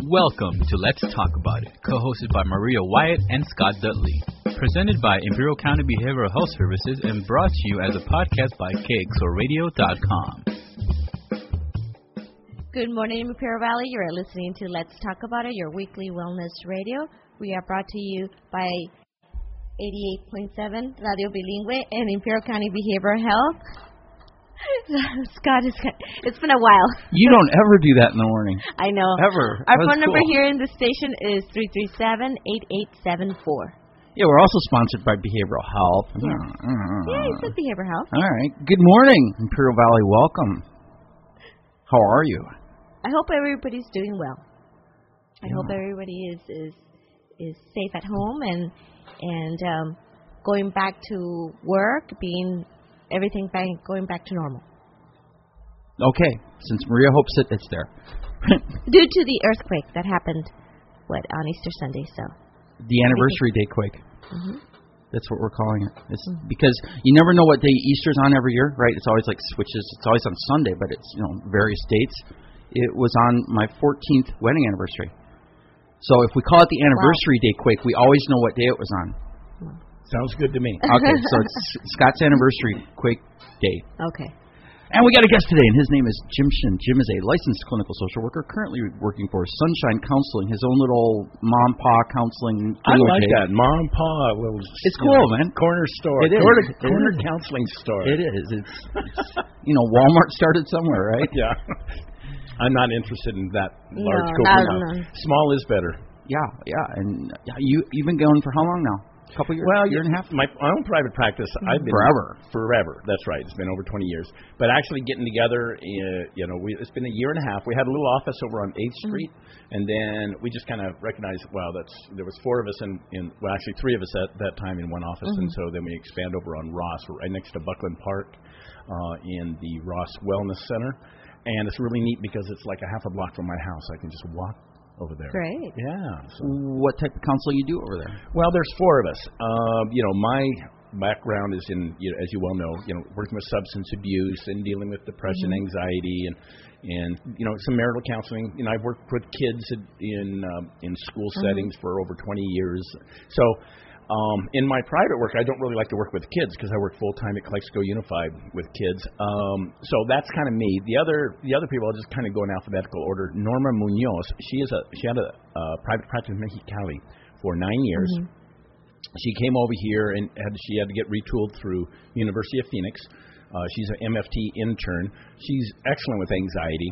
Welcome to Let's Talk About It, co-hosted by Maria Wyatt and Scott Dudley. Presented by Imperial County Behavioral Health Services and brought to you as a podcast by KXORadio.com. Good morning, Imperial Valley. You're listening to Let's Talk About It, your weekly wellness radio. We are brought to you by 88.7 Radio Bilingüe and Imperial County Behavioral Health. Scott, it's been a while. You don't ever do that in the morning. I know. Ever. Our phone number here in the station is 337-8874. Yeah, we're also sponsored by Behavioral Health. Yeah, you said Behavioral Health. All right. Good morning, Imperial Valley. Welcome. How are you? I hope everybody's doing well. I hope everybody is safe at home and going back to work, going back to normal. Okay. Since Maria hopes it's there. Due to the earthquake that happened, on Easter Sunday, so. The anniversary day quake. Mm-hmm. That's what we're calling it. It's because you never know what day Easter's on every year, right? It's always like switches. It's always on Sunday, but it's, various dates. It was on my 14th wedding anniversary. So if we call it the anniversary day quake, we always know what day it was on. Sounds good to me. Okay, so it's Scott's anniversary quake day. Okay. And we got a guest today, and his name is Jim Shin. Jim is a licensed clinical social worker currently working for Sunshine Counseling, his own little mom-pa counseling. I like that. Mom-pa. It's cool, man. Corner store. It is. Corner counseling store. It is. It's Walmart started somewhere, right? Yeah. I'm not interested in that large No. Small is better. Yeah. And you've been going for how long now? A couple years? Well, year and a half? My own private practice, I've been... Forever. That's right. It's been over 20 years. But actually getting together, it's been a year and a half. We had a little office over on 8th Street, and then we just kind of recognized, there was 4 of us actually 3 of us at that time in one office, and so then we expand over on Ross, right next to Buckland Park, in the Ross Wellness Center. And it's really neat because it's like a half a block from my house. I can just walk over there. Great. Yeah. So what type of counseling you do over there? Well, there's 4 of us. My background is in, as you well know, working with substance abuse and dealing with depression, anxiety, and some marital counseling. I've worked with kids in school settings for over 20 years. So in my private work, I don't really like to work with kids because I work full-time at Calexico Unified with kids. So that's kind of me. The other people, I'll just kind of go in alphabetical order. Norma Munoz, she had a private practice in Mexicali for 9 years. She came over here and she had to get retooled through University of Phoenix. She's an MFT intern. She's excellent with anxiety.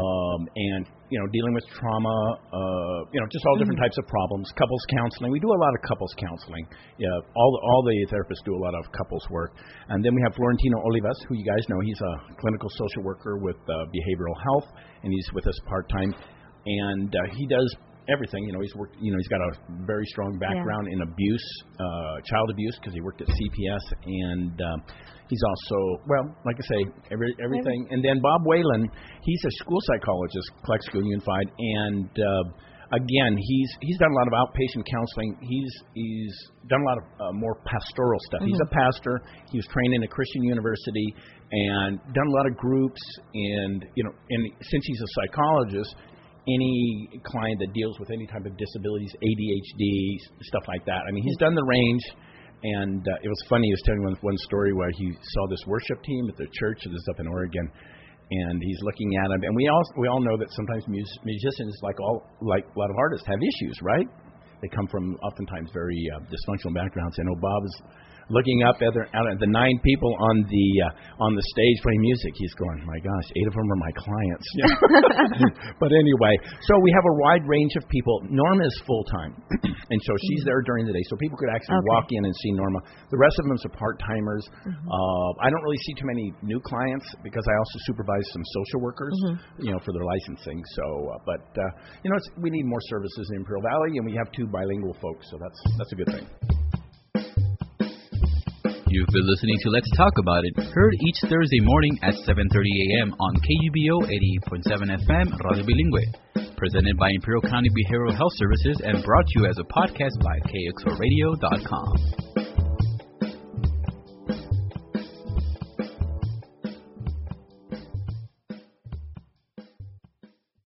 And dealing with trauma, just all different types of problems. Couples counseling, we do a lot of couples counseling. Yeah, all the therapists do a lot of couples work. And then we have Florentino Olivas, who you guys know. He's a clinical social worker with behavioral health, and he's with us part time. And he does everything. He's worked. He's got a very strong background in abuse, child abuse, because he worked at CPS, and he's also, like I say, everything. And then Bob Whalen, he's a school psychologist, Calexico Unified, and again, he's done a lot of outpatient counseling. He's done a lot of more pastoral stuff. He's a pastor. He was trained in a Christian university and done a lot of groups. And since he's a psychologist, any client that deals with any type of disabilities, ADHD, stuff like that. I mean, he's done the range, and it was funny. He was telling one story where he saw this worship team at the church that is up in Oregon, and he's looking at them. And we all know that sometimes musicians, like a lot of artists, have issues, right? They come from oftentimes very dysfunctional backgrounds. I know Bob is looking up at the 9 people on the stage playing music. He's going, my gosh, 8 of them are my clients. But anyway, so we have a wide range of people. Norma is full-time, and so she's there during the day, so people could actually walk in and see Norma. The rest of them are part-timers. I don't really see too many new clients because I also supervise some social workers, for their licensing. So, we need more services in Imperial Valley, and we have 2 bilingual folks, so that's a good thing. You've been listening to Let's Talk About It, heard each Thursday morning at 7:30 a.m. on KUBO 88.7 FM Radio Bilingüe. Presented by Imperial County Behavioral Health Services and brought to you as a podcast by KXORadio.com.